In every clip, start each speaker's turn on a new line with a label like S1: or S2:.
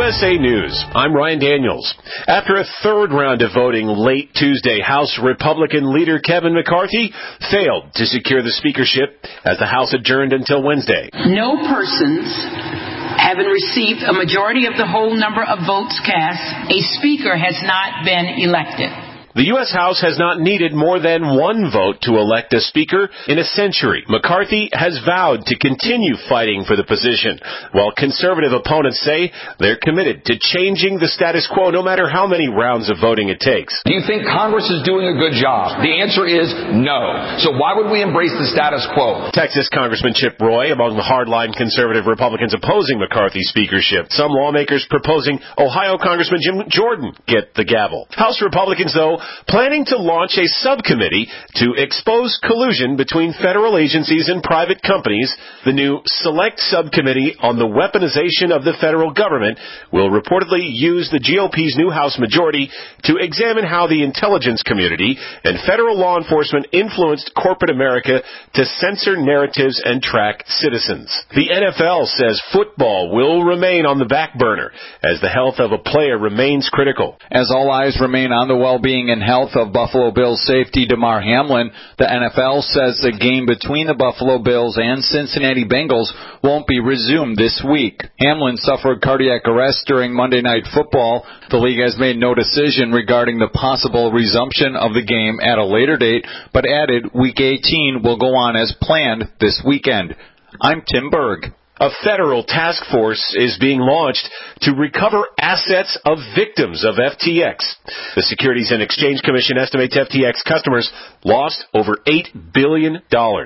S1: USA News. I'm Ryan Daniels. After a third round of voting late Tuesday, House Republican leader Kevin McCarthy failed to secure the speakership as the House adjourned until Wednesday.
S2: No persons having received a majority of the whole number of votes cast, a speaker has not been elected.
S1: The U.S. House has not needed more than one vote to elect a speaker in a century. McCarthy has vowed to continue fighting for the position, while conservative opponents say they're committed to changing the status quo no matter how many rounds of voting it takes.
S3: Do you think Congress is doing a good job? The answer is no. So why would we embrace the status quo?
S1: Texas Congressman Chip Roy among the hardline conservative Republicans opposing McCarthy's speakership. Some lawmakers proposing Ohio Congressman Jim Jordan get the gavel. House Republicans, though, planning to launch a subcommittee to expose collusion between federal agencies and private companies. The new Select Subcommittee on the Weaponization of the Federal Government will reportedly use the GOP's new House majority to examine how the intelligence community and federal law enforcement influenced corporate America to censor narratives and track citizens. The NFL says football will remain on the back burner as the health of a player remains critical.
S4: As all eyes remain on the well-being and health of Buffalo Bills safety Damar Hamlin, the NFL says the game between the Buffalo Bills and Cincinnati Bengals won't be resumed this week. Hamlin suffered cardiac arrest during Monday Night Football. The league has made no decision regarding the possible resumption of the game at a later date, but added Week 18 will go on as planned this weekend. I'm Tim Berg.
S1: A federal task force is being launched to recover assets of victims of FTX. The Securities and Exchange Commission estimates FTX customers lost over $8 billion.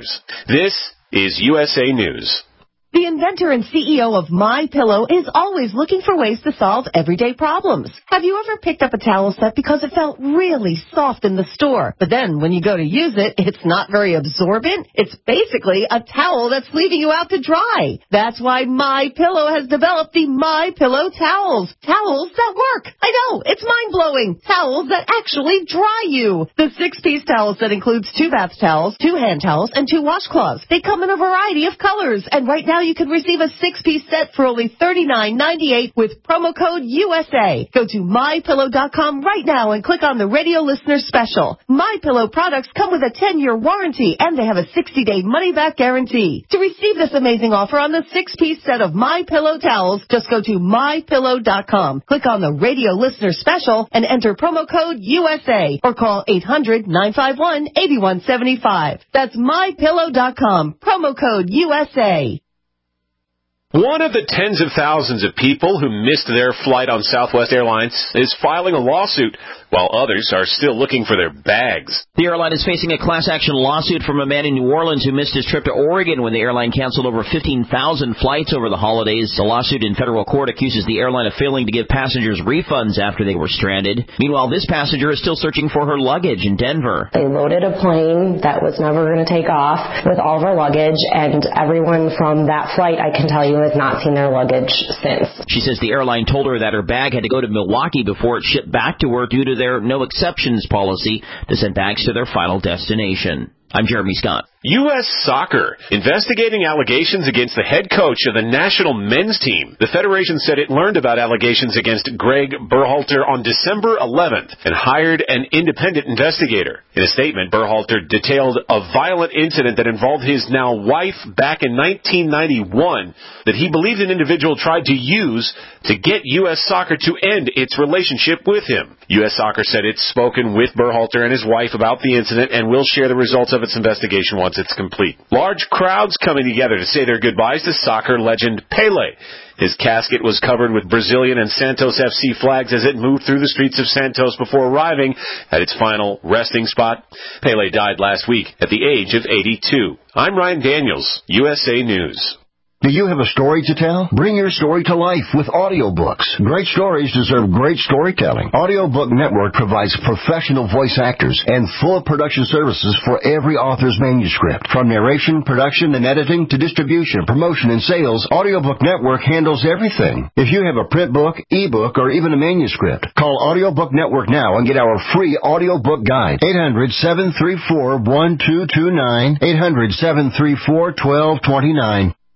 S1: This is USA News.
S5: The inventor and CEO of MyPillow is always looking for ways to solve everyday problems. Have you ever picked up a towel set because it felt really soft in the store, but then when you go to use it, it's not very absorbent? It's basically a towel that's leaving you out to dry. That's why MyPillow has developed the MyPillow towels. Towels that work. I know, it's mind-blowing. Towels that actually dry you. The 6-piece towel set includes 2 bath towels, 2 hand towels, and 2 washcloths. They come in a variety of colors, and right now you can receive a 6-piece set for only $39.98 with promo code USA. Go to MyPillow.com right now and click on the radio listener special. MyPillow products come with a 10-year warranty, and they have a 60-day money-back guarantee. To receive this amazing offer on the 6-piece set of MyPillow towels, just go to MyPillow.com. Click on the radio listener special and enter promo code USA or call 800-951-8175. That's MyPillow.com. Promo code USA.
S1: One of the tens of thousands of people who missed their flight on Southwest Airlines is filing a lawsuit, while others are still looking for their bags.
S6: The airline is facing a class-action lawsuit from a man in New Orleans who missed his trip to Oregon when the airline canceled over 15,000 flights over the holidays. The lawsuit in federal court accuses the airline of failing to give passengers refunds after they were stranded. Meanwhile, this passenger is still searching for her luggage in Denver.
S7: They loaded a plane that was never going to take off with all of our luggage, and everyone from that flight, I can tell you, has not seen their luggage since.
S6: She says the airline told her that her bag had to go to Milwaukee before it shipped back to her due to their no exceptions policy to send bags to their final destination. I'm Jeremy Scott.
S1: U.S. Soccer investigating allegations against the head coach of the national men's team. The Federation said it learned about allegations against Greg Berhalter on December 11th and hired an independent investigator. In a statement, Berhalter detailed a violent incident that involved his now wife back in 1991 that he believed an individual tried to use to get U.S. Soccer to end its relationship with him. U.S. Soccer said it's spoken with Berhalter and his wife about the incident and will share the results of its investigation once it's complete. Large crowds coming together to say their goodbyes to soccer legend Pelé. His casket was covered with Brazilian and Santos FC flags as it moved through the streets of Santos before arriving at its final resting spot. Pelé died last week at the age of 82. I'm Ryan Daniels, USA News.
S8: Do you have a story to tell? Bring your story to life with audiobooks. Great stories deserve great storytelling. Audiobook Network provides professional voice actors and full production services for every author's manuscript. From narration, production, and editing to distribution, promotion, and sales, Audiobook Network handles everything. If you have a print book, ebook, or even a manuscript, call Audiobook Network now and get our free audiobook guide. 800-734-1229. 800-734-1229.